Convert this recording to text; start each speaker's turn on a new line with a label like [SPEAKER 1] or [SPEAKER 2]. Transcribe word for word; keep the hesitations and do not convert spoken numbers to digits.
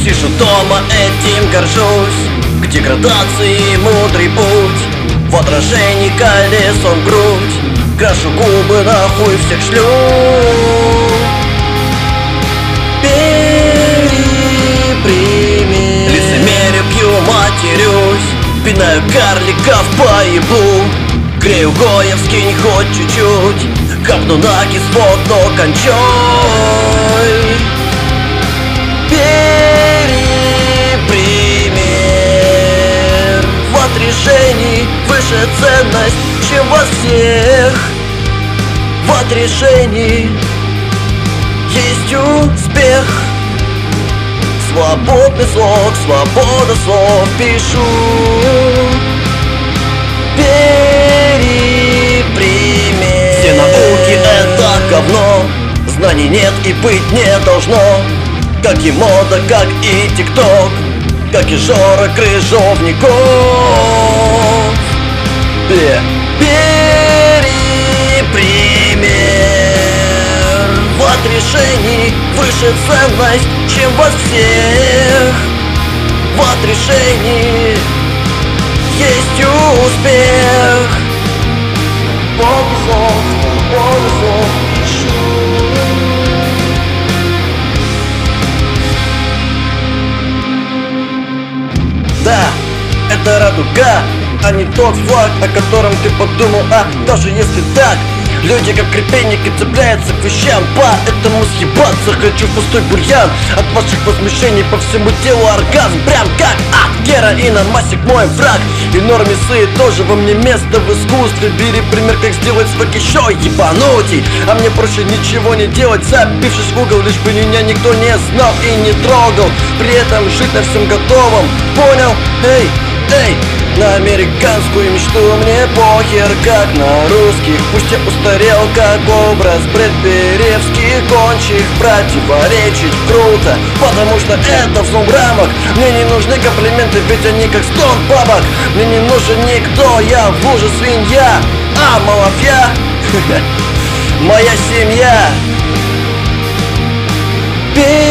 [SPEAKER 1] Сижу дома, этим горжусь. К деградации мудрый путь, в отражении колесом в грудь. Крашу губы, нахуй всех шлю. Переприми. Лицемерие пью, матерюсь. Пинаю карликов по еблу. Грею гоев, скинь хоть чуть-чуть. Капну на кислот, но кончой. Перепример. В отрешении выше ценность, чем во всех. В отрешении есть успех. Свободный слог, свобода слов пишу. Перепример. Все науки это говно, знаний нет и быть не должно. Как и мода, как и тикток, как и Жора Крыжовников. Перепример. В отрешении выше ценность, чем во всех. В отрешении есть успех. Подход, подход, пишу. Да, это радуга, а не тот флаг, о котором ты подумал. А даже если так, люди как крепенники цепляются к вещам. По этому съебаться хочу в пустой бурьян. От ваших возмущений по всему телу оргазм. Прям как от героина, масик мой враг. И нормисы тоже во мне место в искусстве. Бери пример, как сделать свак еще ебанутей. А мне проще ничего не делать, забившись в угол, лишь бы меня никто не знал и не трогал. При этом жить на всем готовом, понял? Эй, эй. На американскую мечту мне похер, как на русских. Пусть я устарел, как образ бредберевских гончих. Противоречить круто, потому что это взлом рамок. Мне не нужны комплименты, ведь они как стон бабок. Мне не нужен никто, я в луже свинья. А малафья, моя семья.